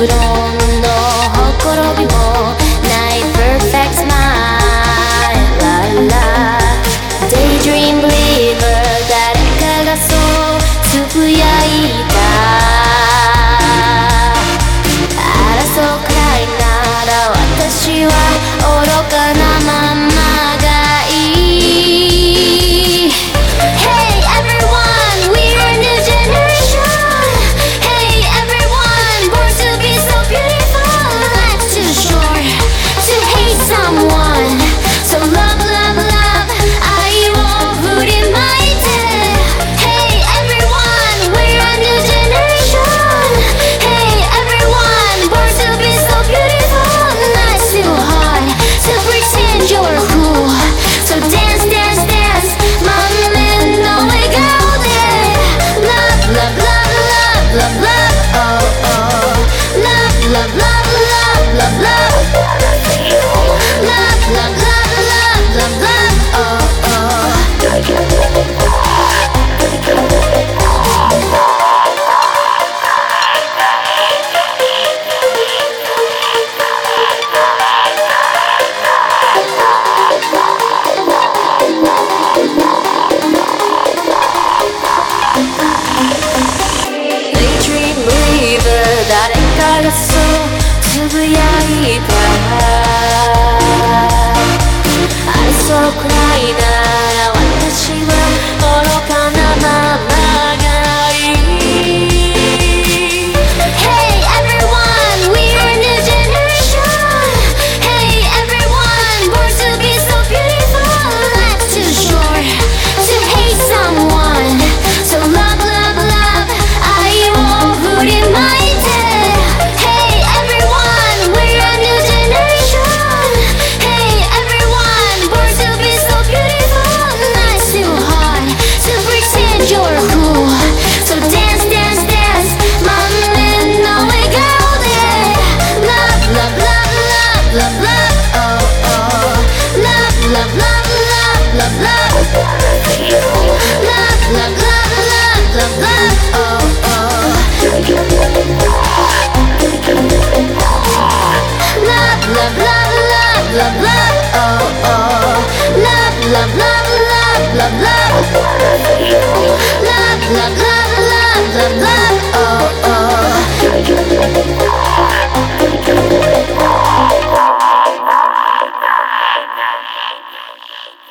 無論のほころびもない Perfect smile La la Daydream believer 誰かがそうつぶやいた争うくらいなら私は愚かなままがいい Hey everyone, we're a new generation Hey everyone, born to be so beautiful Life's too short to hate someone So love, love, love 愛を振りまいて Hey everyone, we're a new generation Hey everyone, born to be so beautiful Life's too hard to pretend you're cool So dance, dance, dance 満面の笑顔で Love, love, love, love, love, love Oh, oh Love, love, love, love, love, love Love, love, love, love, love, love Oh, oh Daydream believer 誰かがそうつぶやいた争うくらいなら私は愚かなままがいい Hey everyone, we're a new generation Hey everyone, born to be so beautiful Life's too short to hate someone So love, love, love 愛を振りまいて Hey everyone, we're a new generation Hey everyone, born to be so beautiful Life's too hard to pretend you're cool So dance, dance, dance 満面の笑顔で Love, love, love, love, love, love Oh, oh Love, love, love, love, love, love Love, love, love, love, love, love Oh, oh Love, love, love, love, love, love Oh, oh Love, love, love, love, love, love Love, love, love, love, love, love Oh, oh